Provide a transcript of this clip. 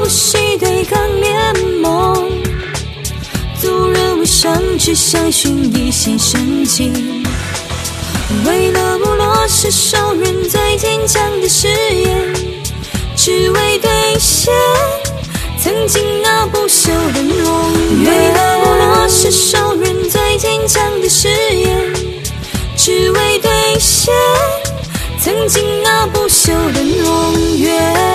不惜对抗联盟，阻人为上，只想寻一线生机。为了部落是受人最坚强的誓言，只为兑现曾经那不朽的诺言。为了部落是受人最坚强的誓言，只为兑现曾经那不朽的诺言。